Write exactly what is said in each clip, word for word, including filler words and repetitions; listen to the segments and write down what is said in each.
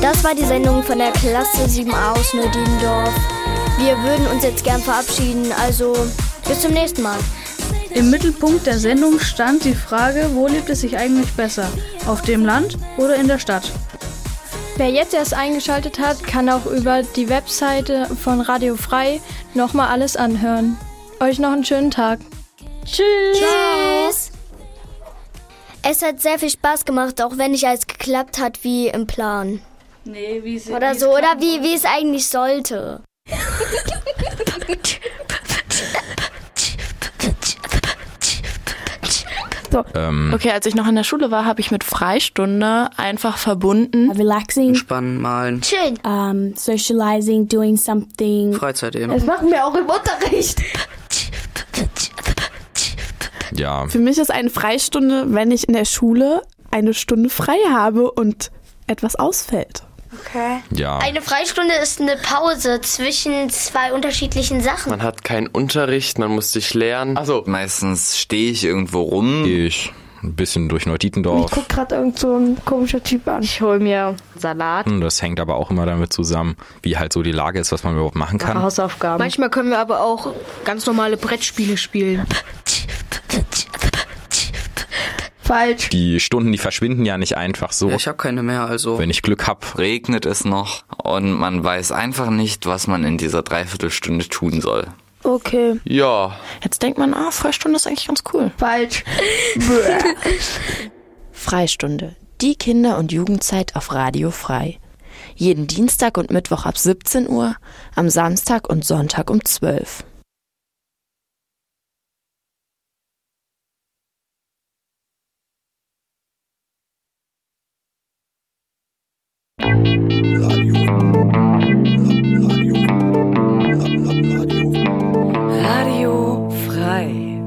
Das war die Sendung von der Klasse sieben a aus Neudindorf. Wir würden uns jetzt gern verabschieden, also bis zum nächsten Mal. Im Mittelpunkt der Sendung stand die Frage, wo lebt es sich eigentlich besser? Auf dem Land oder in der Stadt? Wer jetzt erst eingeschaltet hat, kann auch über die Webseite von Radio Frei nochmal alles anhören. Euch noch einen schönen Tag. Tschüss. Tschüss. Es hat sehr viel Spaß gemacht, auch wenn nicht alles geklappt hat wie im Plan. Nee, wie es Oder so, oder wie, wie es eigentlich sollte. So. Ähm. Okay, als ich noch in der Schule war, habe ich mit Freistunde einfach verbunden. Relaxing. Entspannen, malen. Schön. Um, socializing, doing something. Freizeit eben. Das machen wir auch im Unterricht. Ja. Für mich ist eine Freistunde, wenn ich in der Schule eine Stunde frei habe und etwas ausfällt. Okay. Ja. Eine Freistunde ist eine Pause zwischen zwei unterschiedlichen Sachen. Man hat keinen Unterricht, man muss sich lernen. Also meistens stehe ich irgendwo rum. Ich ein bisschen durch Neuditendorf. Ich guck gerade irgend so ein komischer Typ an. Ich hol mir Salat. Das hängt aber auch immer damit zusammen, wie halt so die Lage ist, was man überhaupt machen kann. Hausaufgaben. Manchmal können wir aber auch ganz normale Brettspiele spielen. Falsch. Die Stunden, die verschwinden ja nicht einfach so. Ja, ich habe keine mehr, also. Wenn ich Glück habe. Regnet es noch und man weiß einfach nicht, was man in dieser Dreiviertelstunde tun soll. Okay. Ja. Jetzt denkt man, ah, Freistunde ist eigentlich ganz cool. Falsch. Freistunde. Die Kinder- und Jugendzeit auf Radio Frei. Jeden Dienstag und Mittwoch ab siebzehn Uhr, am Samstag und Sonntag um zwölf. Radio Frei.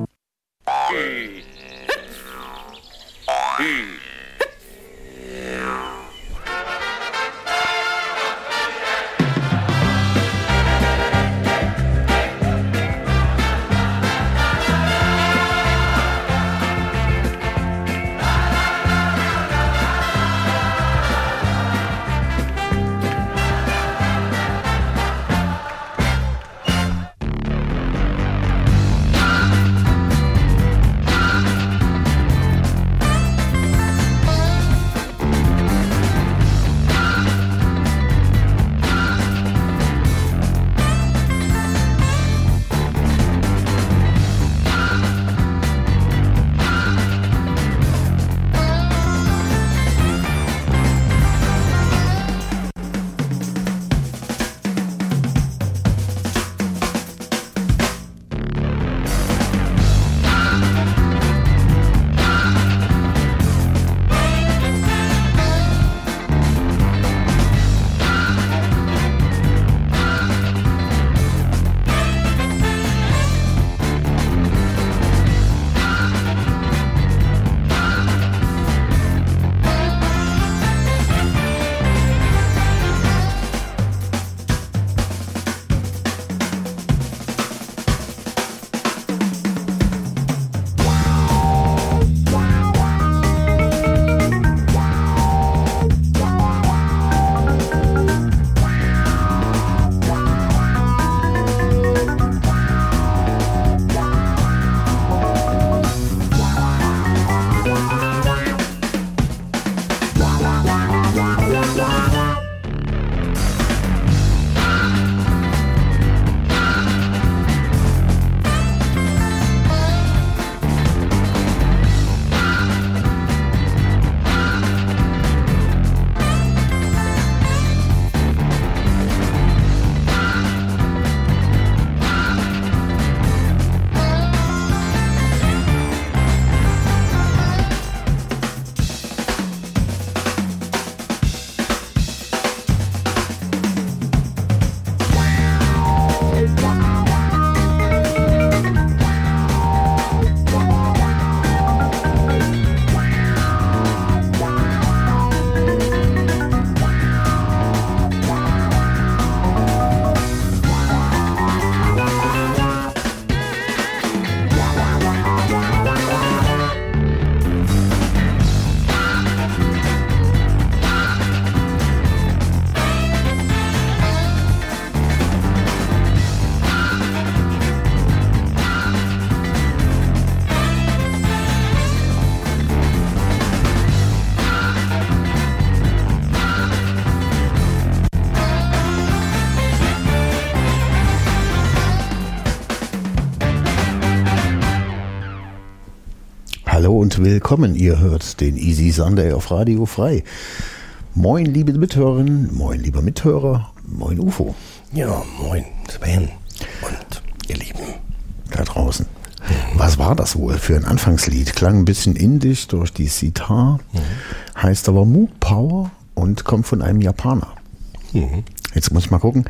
willkommen. Ihr hört den Easy Sunday auf Radio Frei. Moin, liebe Mithörerinnen, moin, lieber Mithörer, moin, U F O. Ja, moin, Sven und ihr Lieben da draußen. Mhm. Was war das wohl für ein Anfangslied? Klang ein bisschen indisch durch die Sitar, mhm. heißt aber Moog Power und kommt von einem Japaner. Mhm. Jetzt muss ich mal gucken.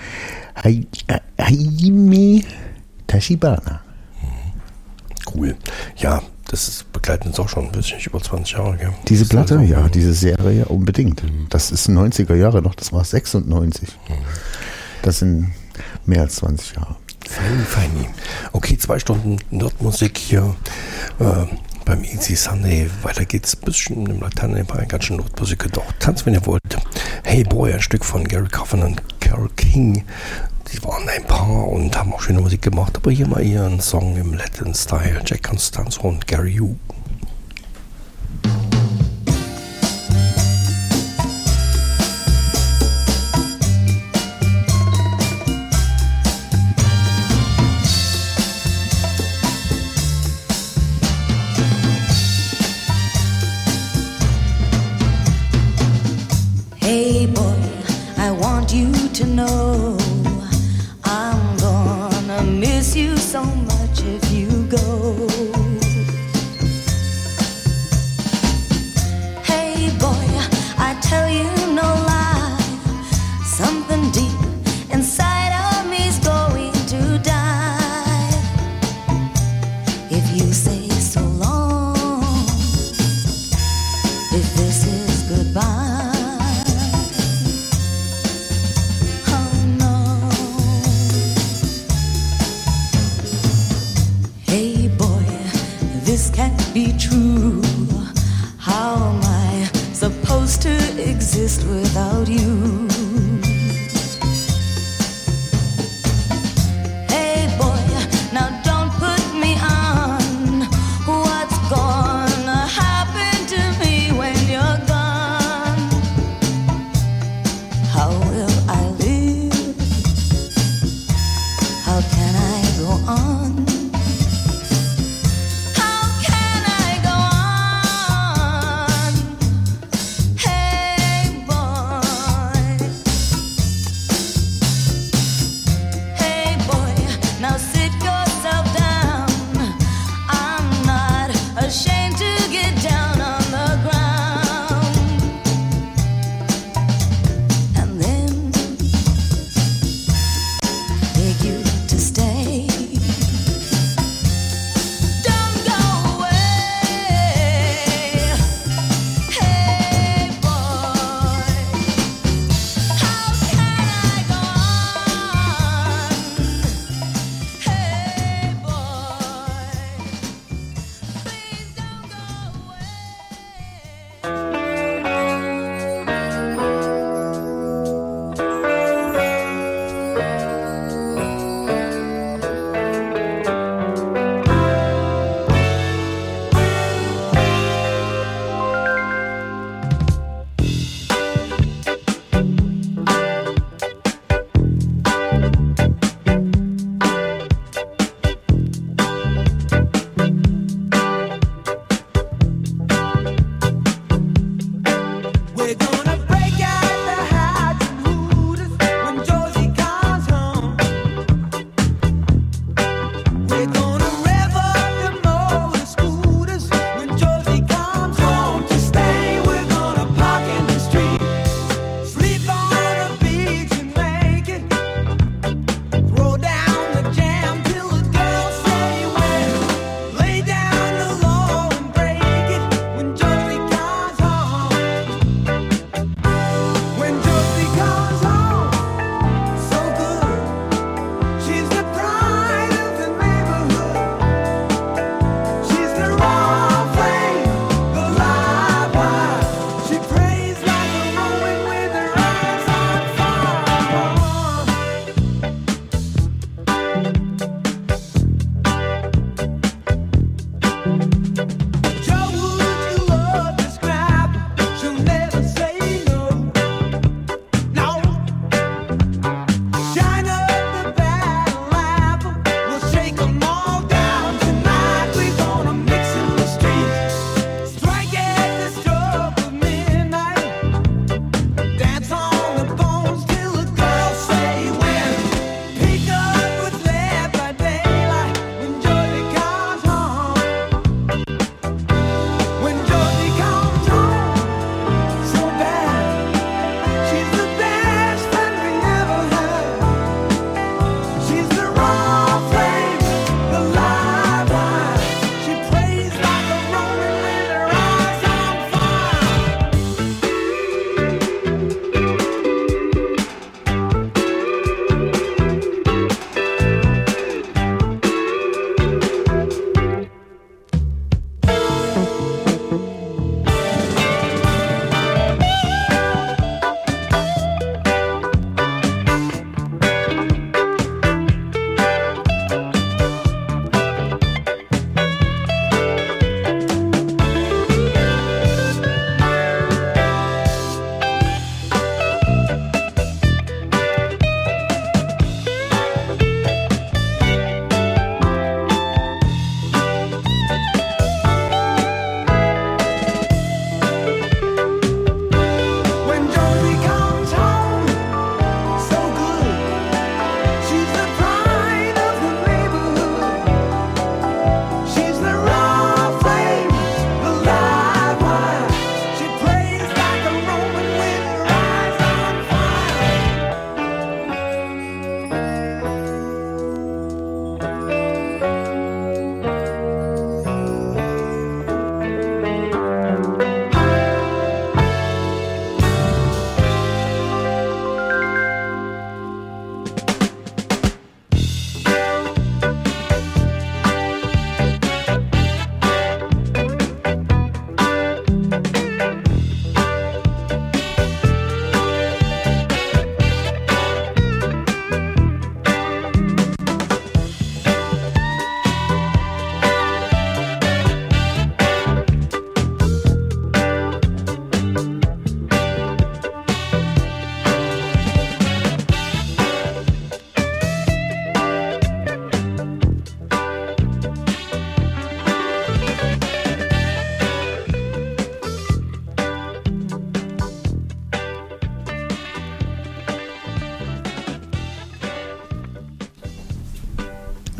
Hajime Tachibana. Cool. Ja, das ist, begleitet uns auch schon ein bisschen über zwanzig Jahre. Gell? Diese Platte, also, ja, diese Serie unbedingt. Mhm. Das ist neunziger Jahre noch, das war sechsundneunzig. Mhm. Das sind mehr als zwanzig Jahre. Feini, feini. Okay, zwei Stunden Nerdmusik hier äh, beim Easy Sunday. Weiter geht's ein bisschen im Latein, bei ganz schön Nerdmusik. Doch, tanzt, wenn ihr wollt. Hey Boy, ein Stück von Gary Coffin und Carole King. Die waren ein Paar und haben auch schöne Musik gemacht, aber hier mal ihren Song im Latin-Style. Jack Constanzo und Gary U. Hey boy, I want you to know I'm gonna miss you so much if you go. Hey boy, I tell you no lie, something deep inside of me's going to die. If you say so long, if this is goodbye. Be true. How am I supposed to exist without you? Hey boy, now don't put me on. What's gonna happen to me when you're gone? How will I live? How can I go on? Hey boy,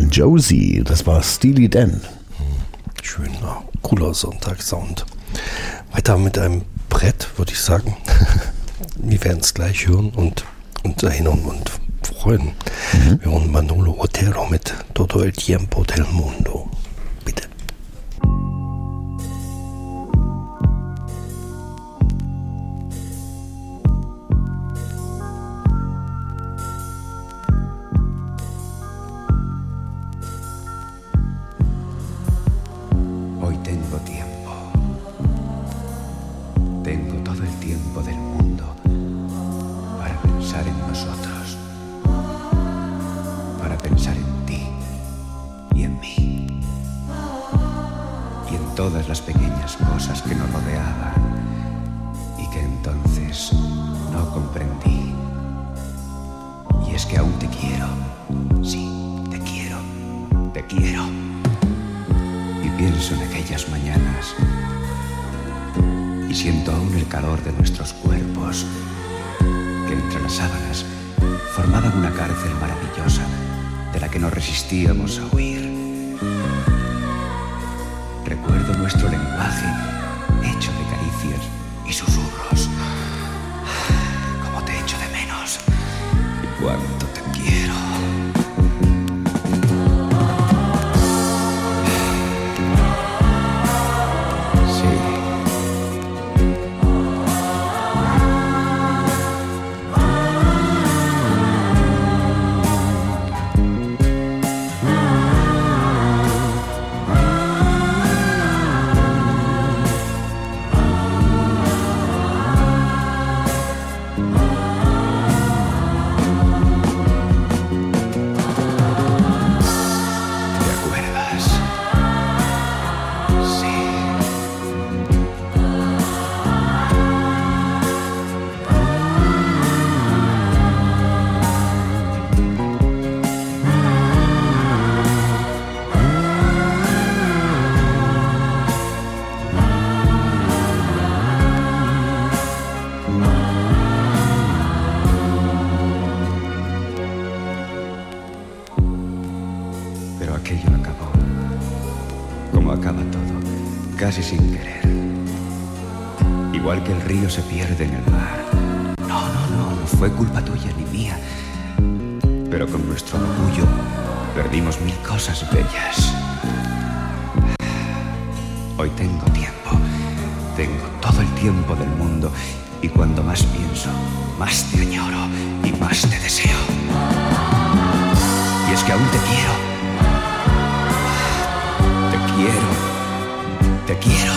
Josie, das war Steely Dan. Schöner, cooler Sonntagssound. Weiter mit einem Brett, würde ich sagen. Wir werden es gleich hören und uns erinnern und freuen. Mhm. Wir hören Manolo Otero mit Todo el tiempo del mundo. Bitte. Hoy tengo tiempo. Tengo todo el tiempo del mundo para pensar en nosotros, para pensar en ti y en mí y en todas las pequeñas cosas que nos rodeaban y que entonces no comprendí. Y es que aún te quiero, sí, te quiero, te quiero. Y pienso en aquellas mañanas y siento aún el calor de nuestros cuerpos que entre las sábanas formaban una cárcel maravillosa de la que no resistíamos a huir. Recuerdo nuestro lenguaje hecho de caricias y susurros. Cómo te echo de menos y cuánto te quiero. Casi sin querer. Igual que el río se pierde en el mar. No, no, no, no fue culpa tuya ni mía. Pero con nuestro orgullo perdimos mil cosas bellas. Hoy tengo tiempo. Tengo todo el tiempo del mundo. Y cuando más pienso, más te añoro y más te deseo. Y es que aún te quiero. Te quiero. Te quiero.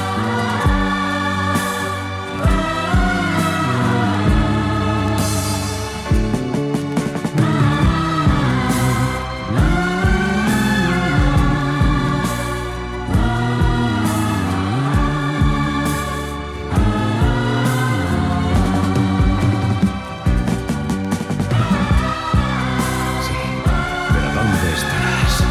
Sí, pero ¿dónde estarás?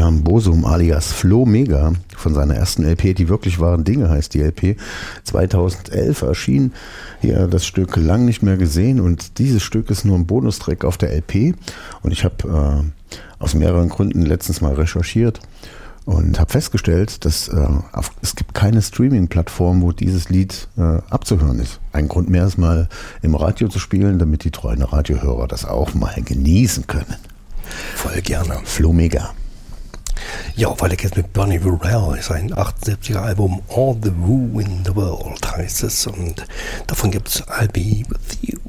William Bosum alias Flo Mega von seiner ersten L P, die wirklich wahren Dinge heißt die L P, zweitausendelf erschien. Hier das Stück lang nicht mehr gesehen und dieses Stück ist nur ein Bonustrack auf der L P und ich habe äh, aus mehreren Gründen letztens mal recherchiert und habe festgestellt, dass äh, auf, es gibt keine Streaming-Plattform, wo dieses Lied äh, abzuhören ist. Ein Grund mehr ist mal im Radio zu spielen, damit die treuen Radiohörer das auch mal genießen können. Voll gerne. Flo Mega. Ja, weil ich jetzt mit Bonnie Burrell, sein achtundsiebziger Album All the Woo in the World heißt es und davon gibt's I'll Be With You.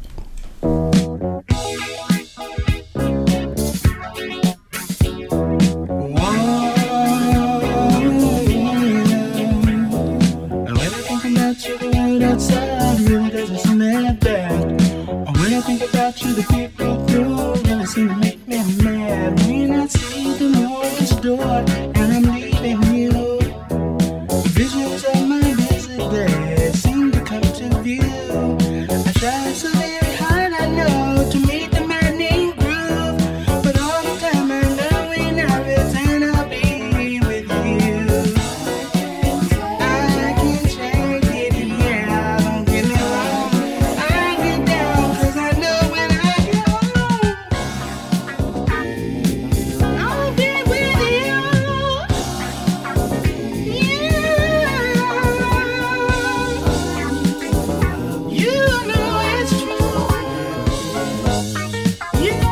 Outside really doesn't seem that bad. When I think about you, the people through really seem to make me mad. When I see the morning's door and I'm leaving you, the visions of my busy day seem to come to view. I try so very hard, I know, to meet the maddening groove, but all the time I know when I return I'll be with you. I can't change it, yeah, don't get me wrong. I get down 'cause I know when I get home I'll be with you. Yeah, you know it's true. Yeah.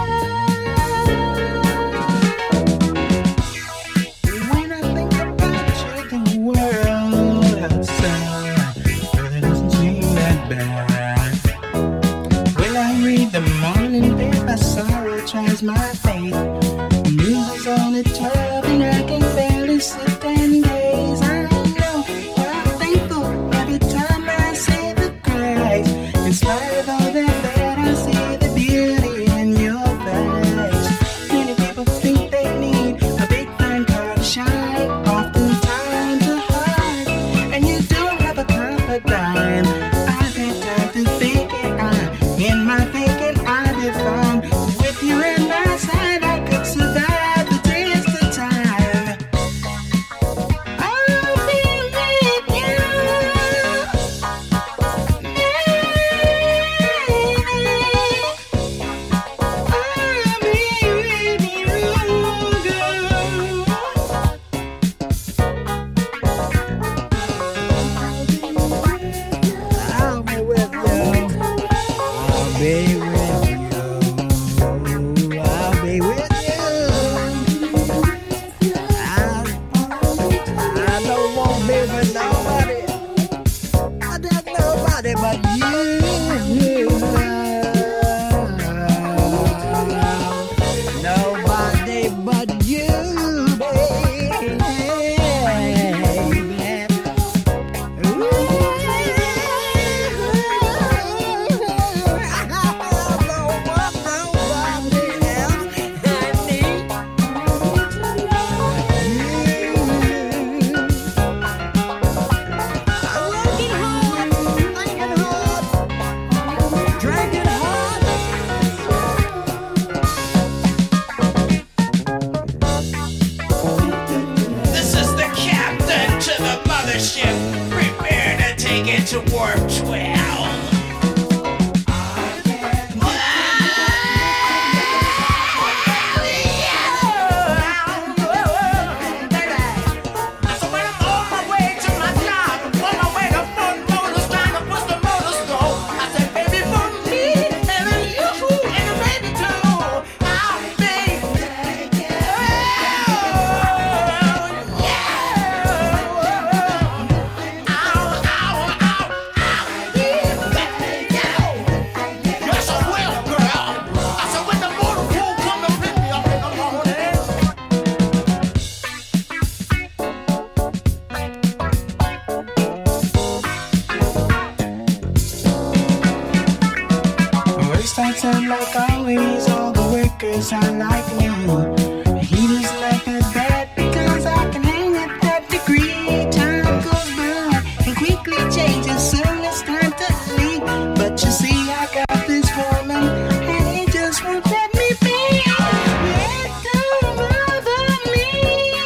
When I think about you, the world outside really doesn't seem that bad. When I read the morning paper, sorrow tries my faith. The news is on at twelve and I can barely sit and gaze. I know I'm thankful every time I say the grace. In spite of all that bad, I see the beauty in your face. Many people think they need a big fine car to shine, oftentimes a heart, and you don't have a confidant. I've had time to think it out. In my thinking, I did fine. With you in my side, I could survive the test of time. I'll be with you. I'll be with you, girl. I'll be with you. I'll be with you. I'll be with you. I, I don't want to be with nobody. I don't nobody but you. Nobody but you, baby. This is the captain to the mothership. Prepare to take it to warp twelve. So when I'm on my way to my job, on my way to Fun Motors, trying to push the motor stove, I said, baby, for me, and then you, and the baby too, I'll be with you. You're so well, girl. I said, when the motor pool come to pick me up in the morning. Waste I time like always, all the workers are like me. Heaters like that bad because I can hang at that degree. Time goes by and quickly changes, soon it's time to leave. But you see, I got this woman and he just won't let me be. It don't bother me.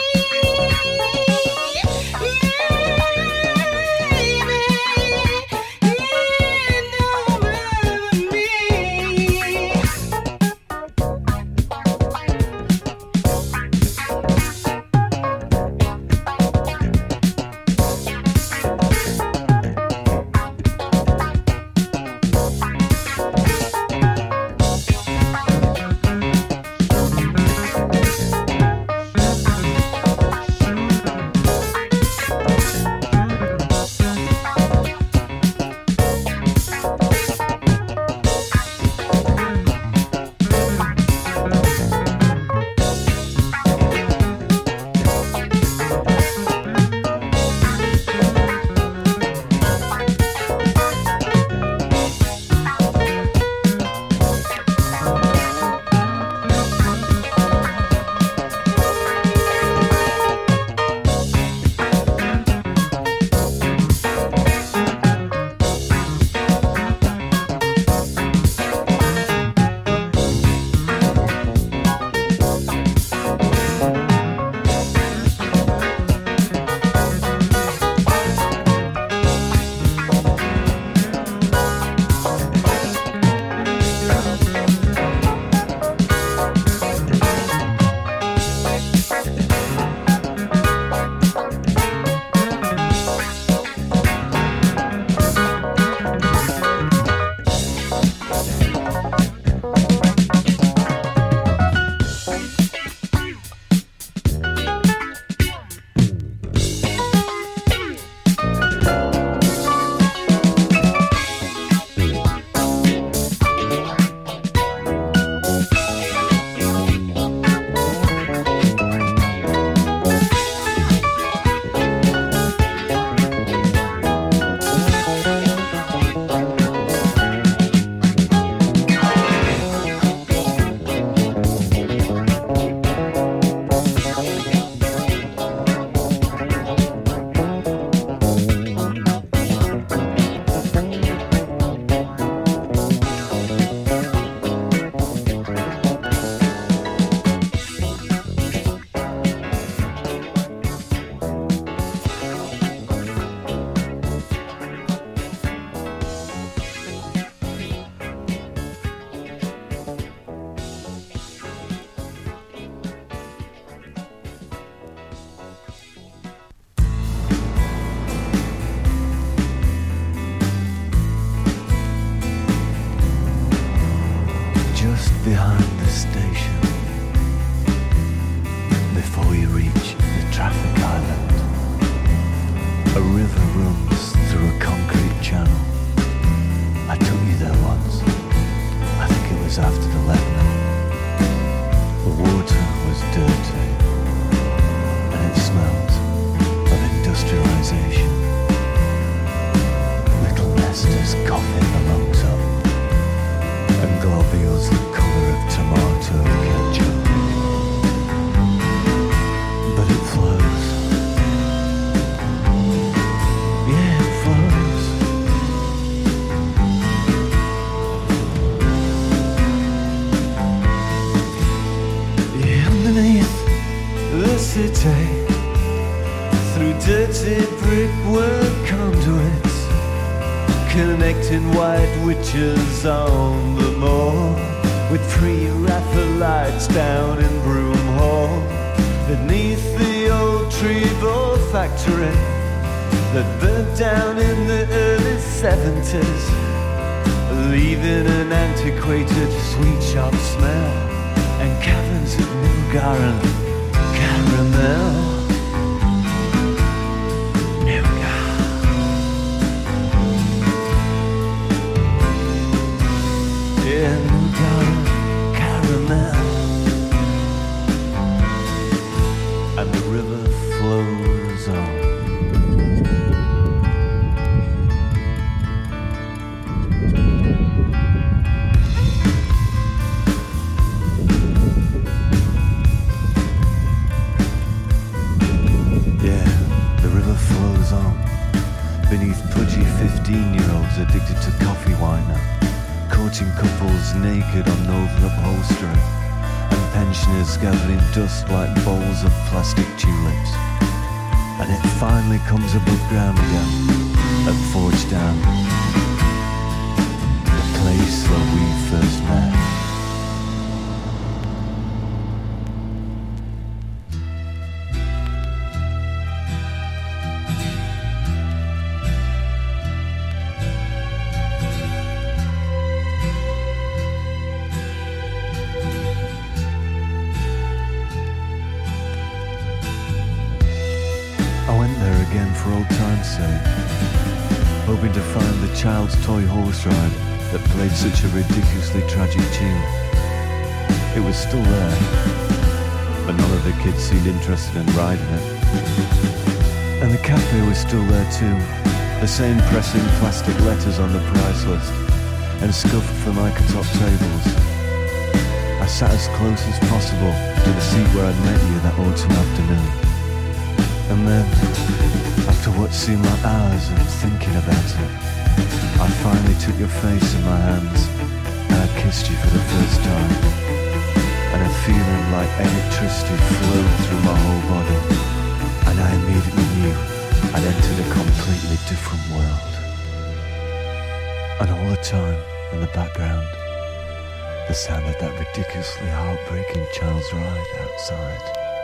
river runs through a concrete channel. I took you there once. I think it was after the Lebanon. The water was dirty, and it smelled of industrialization. Little nesters coughing the lungs up, and globules the colour of tomato ketchup. But it flows. Yeah, it flows. Yeah, underneath the city, through dirty brickwork conduits, connecting white witches on the moor, with pre-Raphaelites down in Broomhall, beneath the old Trevor factory that burnt down in the early seventies, leaving an antiquated sweet shop smell and caverns of Nougat caramel. Yeah, Nougat caramel. And the river flows on. Yeah, the river flows on beneath pudgy fifteen-year-olds addicted to coffee wine now, courting couples naked on northern upholstery, and pensioners gathering dust like bowls of plastic tulips. And it finally comes above ground again at Forge Dam, the place where we first met. For old time's sake, hoping to find the child's toy horse ride that played such a ridiculously tragic tune. It was still there, but none of the kids seemed interested in riding it. And the cafe was still there too, the same pressing plastic letters on the price list, and scuffed formica top tables. I sat as close as possible to the seat where I'd met you that autumn afternoon. And then, after what seemed like hours of thinking about it, I finally took your face in my hands and I kissed you for the first time. And a feeling like electricity flowed through my whole body. And I immediately knew I'd entered a completely different world. And all the time, in the background, the sound of that ridiculously heartbreaking child's ride outside.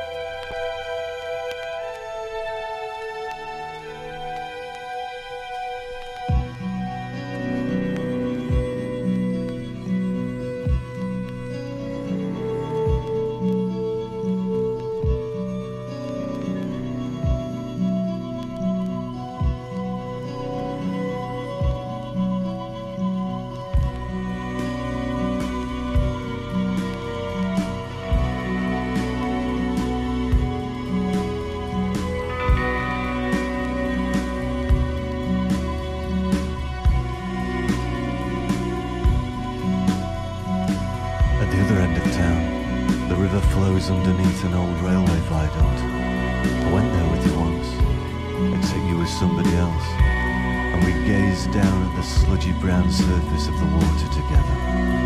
Underneath an old railway viaduct. I went there with you once, except you were somebody else, and we gazed down at the sludgy brown surface of the water together.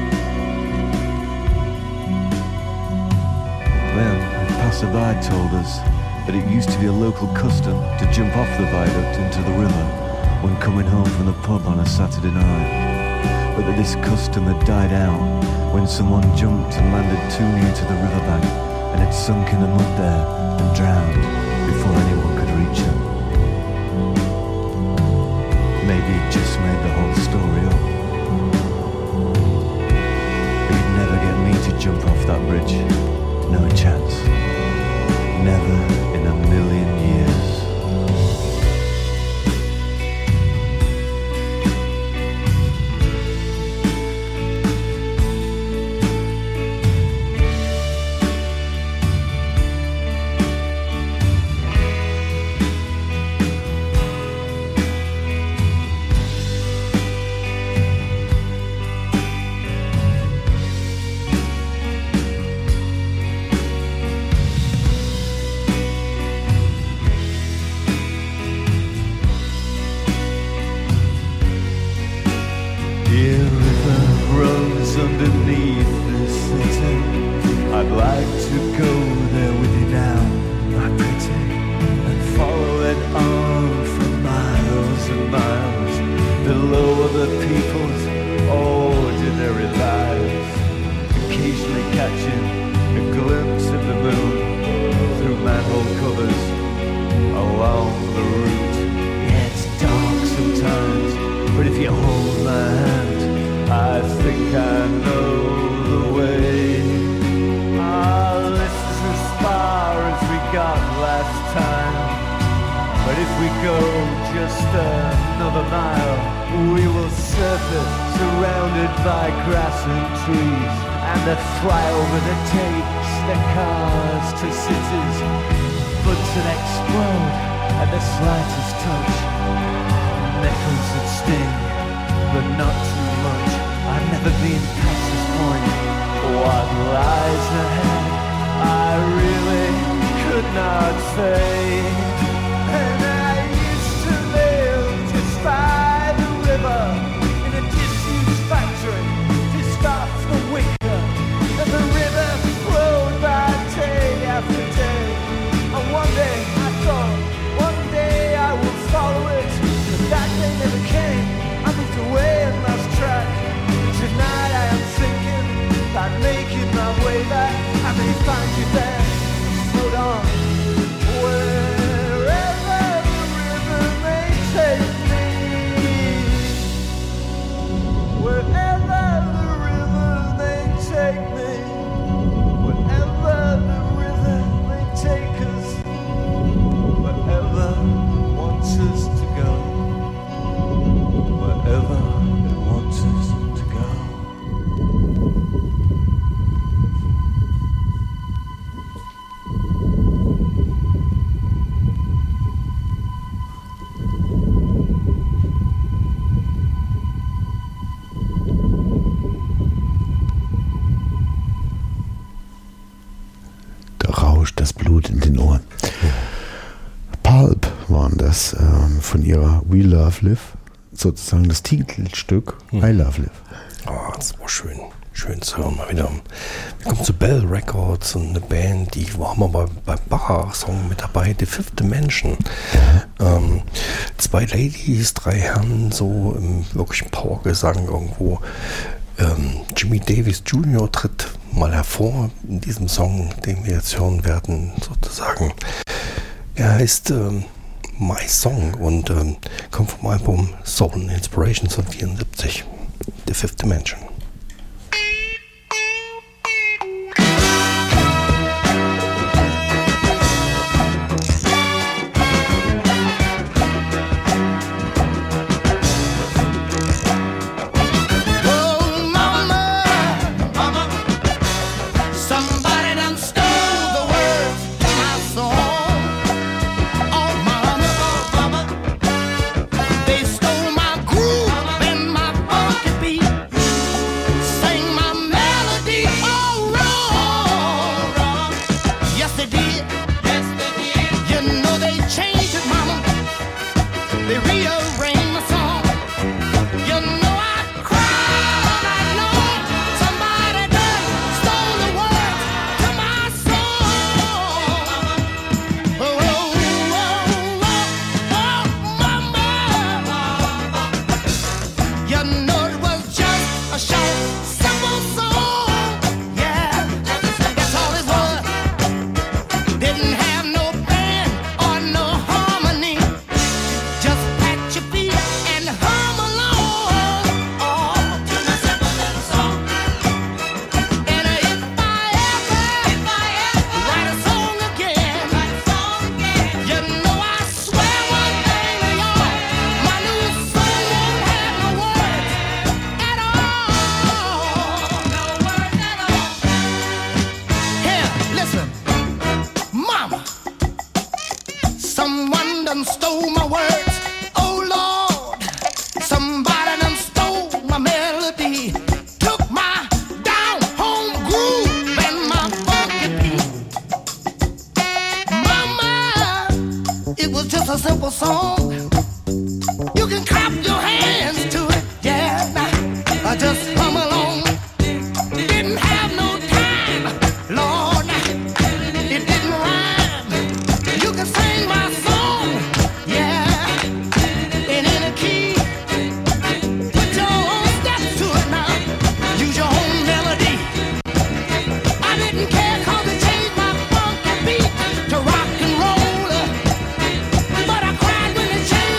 Then a passerby told us that it used to be a local custom to jump off the viaduct into the river when coming home from the pub on a Saturday night, but that this custom had died out when someone jumped and landed too near to the riverbank and had sunk in the mud there and drowned before anyone could reach him. Maybe he just made the whole story up. But he'd never get me to jump off that bridge. No chance. Never in a million years. my hand. I think I know the way. Ah, this is as far as we got last time. But if we go just another mile, we will surface surrounded by grass and trees. And the flyover that takes the cars to cities, bullets that explode at the slightest touch. Nettles that sting, but not too much. I've never been past this point. What lies ahead, I really could not say. And I used to live just by the river, in a disused factory, just off the wicker. And the river flowed by day after day. And one day I thought, one day I will follow it. But that day never came. I moved away and lost track. Tonight I am thinking about making my way back. I may find you there. Hold on. Wherever the river may take me. Wherever the river may take me. Wherever the river may take us. Wherever it wants us to go. Wherever it wants us to go. Da rauscht das Blut in den Ohren. Pulp waren das ähm, von ihrer We Love Live, sozusagen das Titelstück Hm. I Love Live. Ah, das war schön. Schön zu hören mal wieder. Wir kommen zu Bell Records und eine Band, die war mal bei, bei Bacher-Song mit dabei, The Fifth Dimension. Ähm, zwei Ladies, drei Herren, so im wirklichen Powergesang irgendwo. Ähm, Jimmy Davis Junior tritt mal hervor in diesem Song, den wir jetzt hören werden, sozusagen. Er heißt ähm, My Song und ähm, kommt vom Album Soul and Inspirations von vierundsiebzig, The Fifth Dimension. Somebody done stole the words to my song. Oh, mama, oh, mama. They stole my groove and my funky beat. Sang my melody all wrong, wrong. Yes, they did. Yes, they did. You know they changed it, mama. They rearranged my song. You know I cried all night long. Somebody done stole the words to my song. Oh, oh, oh, oh, oh, mama. You know it was just a short, simple song. Yeah, that's all it was. Didn't have no band or no harmony. Just pat your feet and hum along. Oh, to the simple little song. And if I ever, if I ever write a song again, write a song again, you know I swear one thing to y'all, my new song won't have no words at all. No words at all. Here, listen, mama. Someone done stole my words. Oh Lord, somebody done stole my melody. Took my down home groove and my funky beat. Mama, it was just a simple song. You can clap your hands to it, yeah. I just hum along. Didn't have no time, Lord. It didn't rhyme. You can sing my song, yeah, in any key. Put your own steps to it now. Use your own melody. I didn't care 'cause it changed my funky beat to rock and roll. But I cried when it changed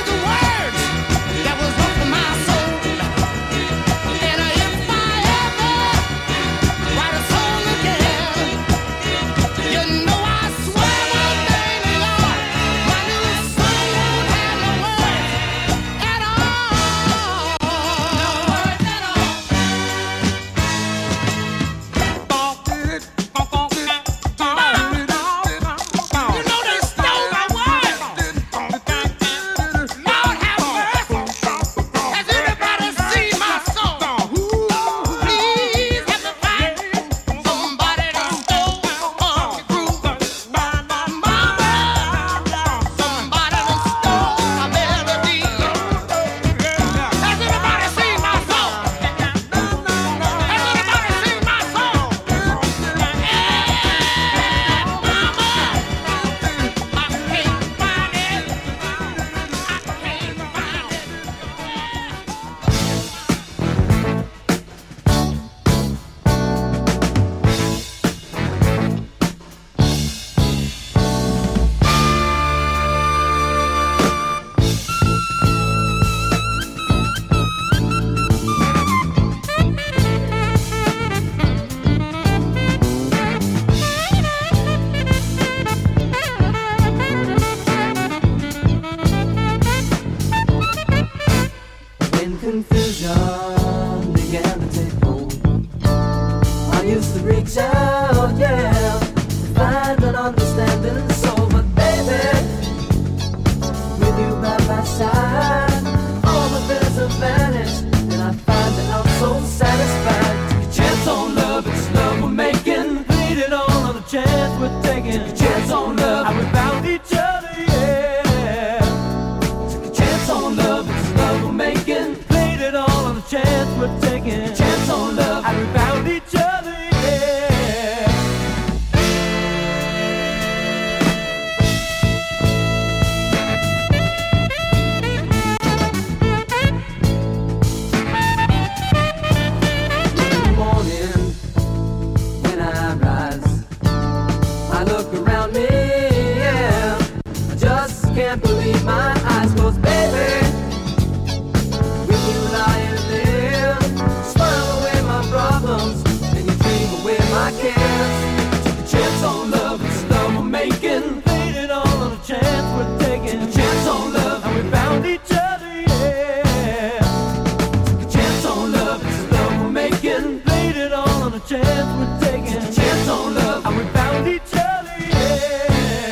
believe my eyes, 'cause baby, with you lying there, smile away my problems, and you dream away my cares. Took a chance on love, it's love we're making, played it all on a chance we're taking. Took a chance on love, and we found each other, yeah. Took a chance on love, it's love we're making, played it all on a chance we're taking. Took a chance on love, and we found each other, yeah.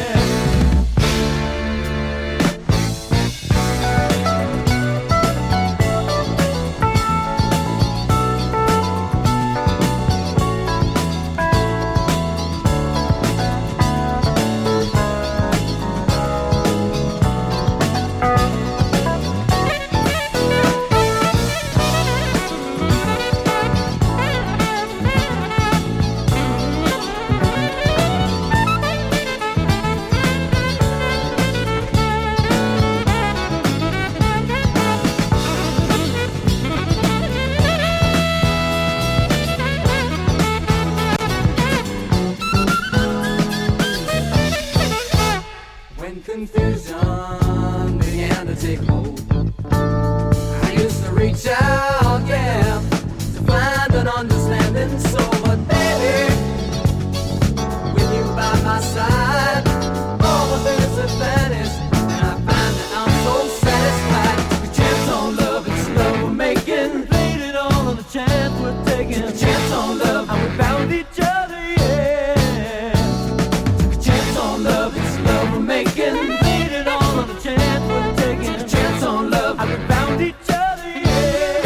When confusion began to take hold, I used to reach out, yeah, to find an understanding soul. But baby, with you by my side, all the fears have vanished, and I find that I'm so satisfied. Took a chance on love, it's love we're making, played it all on the chance we're taking. Took a chance on love, and we found each other, yeah. Took a chance on love, it's love we're making, played it all on the chance we're taking. Took a chance on love, and we found each other, yeah.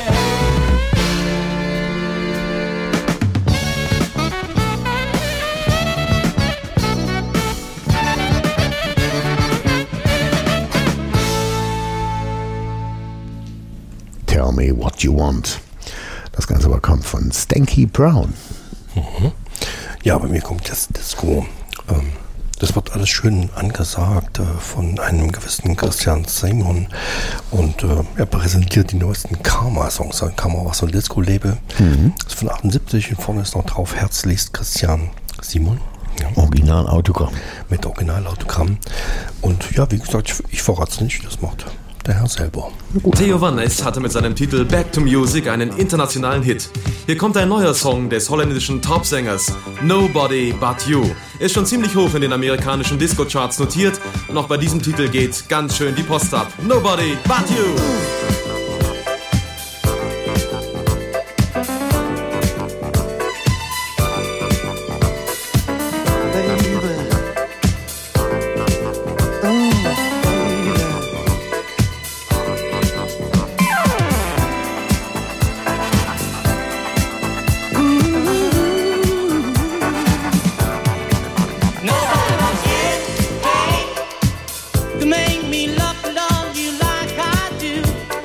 Tell me what you want. Das Ganze aber kommt von Stanky Brown. Mhm. Ja, bei mir kommt jetzt Disco. Ähm, das wird alles schön angesagt äh, von einem gewissen Christian Simon. Und äh, er präsentiert die neuesten Karma-Songs. Karma war so ein Disco-Label. Mhm. Das ist von achtundsiebzig und vorne ist noch drauf herzlichst Christian Simon. Ja. Original-Autogramm. Mit Original-Autogramm. Und ja, wie gesagt, ich, ich verrate es nicht, das macht der Herr selber. Theo Van Ness hatte mit seinem Titel Back to Music einen internationalen Hit. Hier kommt ein neuer Song des holländischen Topsängers Nobody But You. Ist schon ziemlich hoch in den amerikanischen Disco-Charts notiert und auch bei diesem Titel geht ganz schön die Post ab. Nobody But You. To make me love, love you like I do.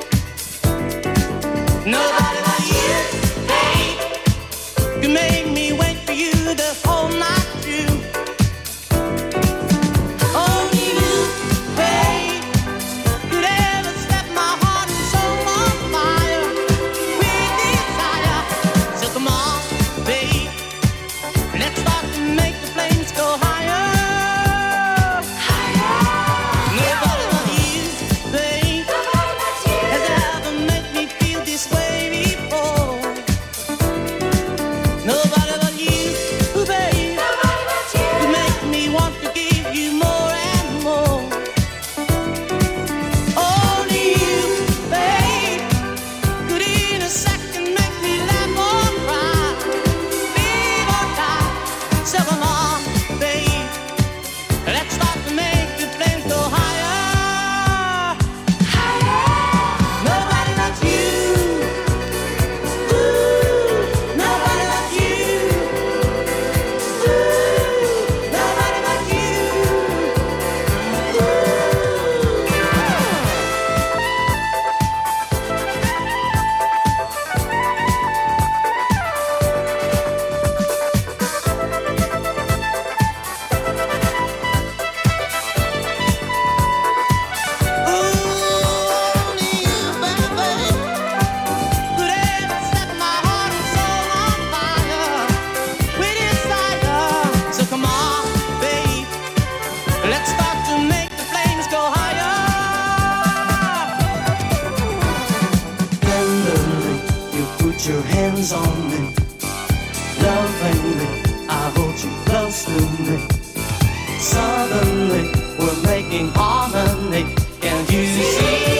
put your hands on me, lovingly, I hold you close to me. Suddenly, we're making harmony, can't you see?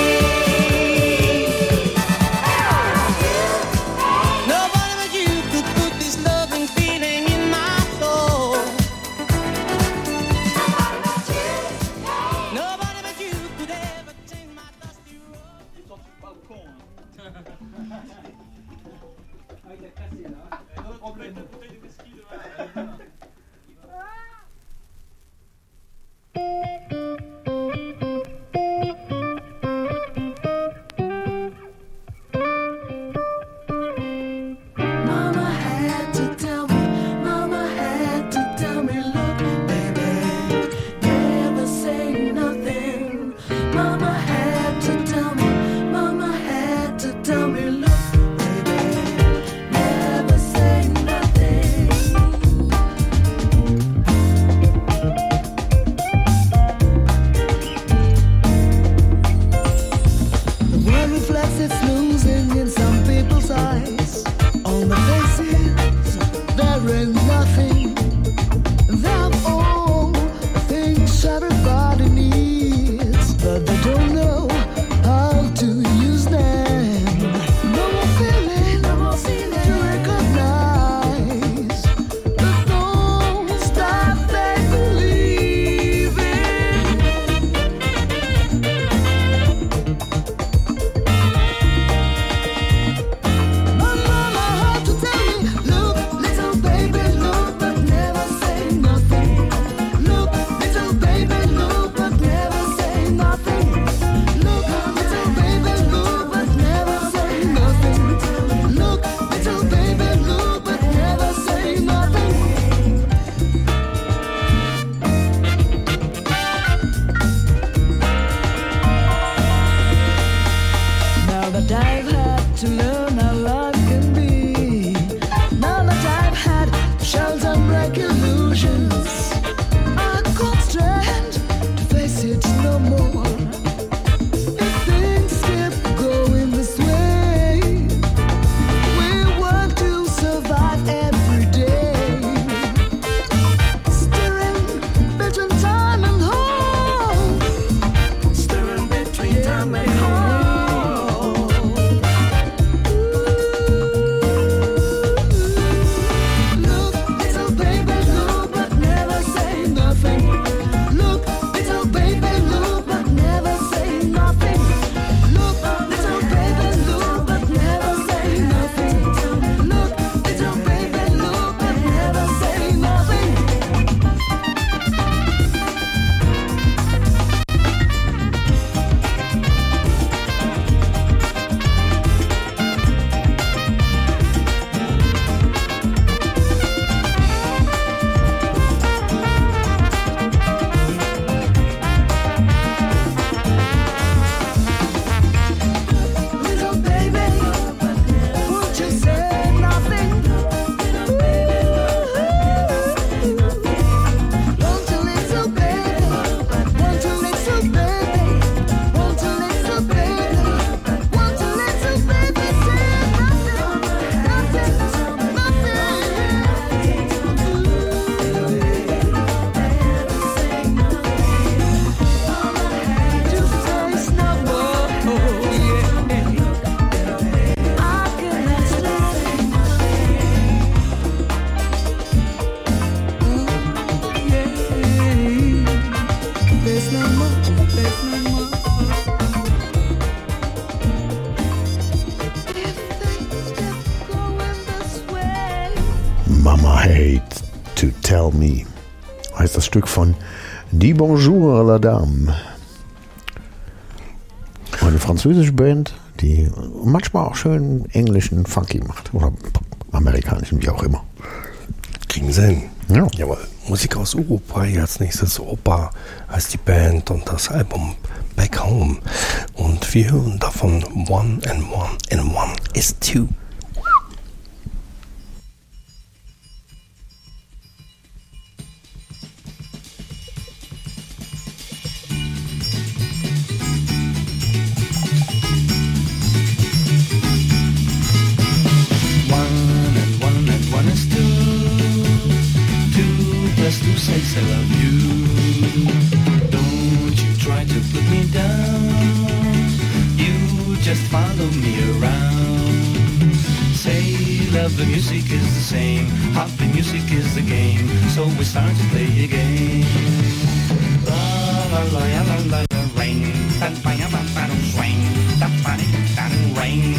Nobody but you could put this loving feeling in my soul. Nobody but you could ever take my dusty Mama had to tell me, Mama had to tell me, look, baby, never say nothing. Mama had to tell me, Mama had to tell me, look, baby, never say nothing. The world reflects its losing in some people's eyes. On the faces, there ain't nothing. They're all the things everybody needs, but they don't know how to use them. No more feeling, no more feeling to recognize the thoughts that they believe in. My mama had to tell me, look, little baby, look, but never say nothing. Look, little baby, look, but never say nothing. Look, little baby, look, but never say nothing. Look, little baby, look, but never say nothing. Now that I've had to learn how life can be, now that I've had to shelter and break illusions, I can't stand to face it no more. If things keep going this way, we work to survive every day. Steering between time and home, steering between time and home. Look, little baby, look, but never say nothing. Look, little baby, look, but never say nothing. Look, little baby, look, but never say nothing. Look, little baby, look, but never say nothing. Little baby, won't you say nothing? Won't you, little baby? Won't you, little baby? Won't you, little baby? Won't you, little baby, say nothing? Nothing, nothing. Just taste no more. I cannot stay. There's no more, there's no more. If things keep going this way. Mama Hate to Tell Me heißt das Stück von Die Bonjour la Dame. Eine französische Band, die manchmal auch schön englischen Funky macht. Oder amerikanischen, wie auch immer. Kriegen sie hin. Ja. Jawohl. Musik aus Uruguay als nächstes. Opa heißt die Band und das Album Back Home. Und wir hören davon One and One and One is Two. down. You just follow me around. Say love and music is the same. Hop and music is the game. So we start to play a game. La la la la la la rain. That by a battle swing. That body that rain.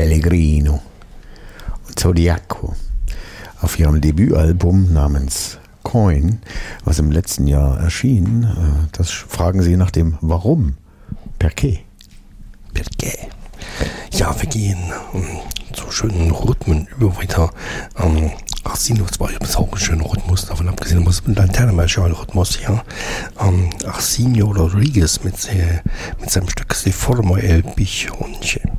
Pellegrino und Zodiaco auf ihrem Debütalbum namens Coin, was im letzten Jahr erschien. Das fragen sie nach dem Warum. Perché? Perché? Ja, wir gehen um, zu schönen Rhythmen über weiter. Um, Arsenio zwar übrigens auch ein schöner Rhythmus, davon abgesehen, muss ein Laterna-Rhythmus, ja. Um, Arsenio Rodriguez mit, mit seinem Stück Se forma el Bichonche.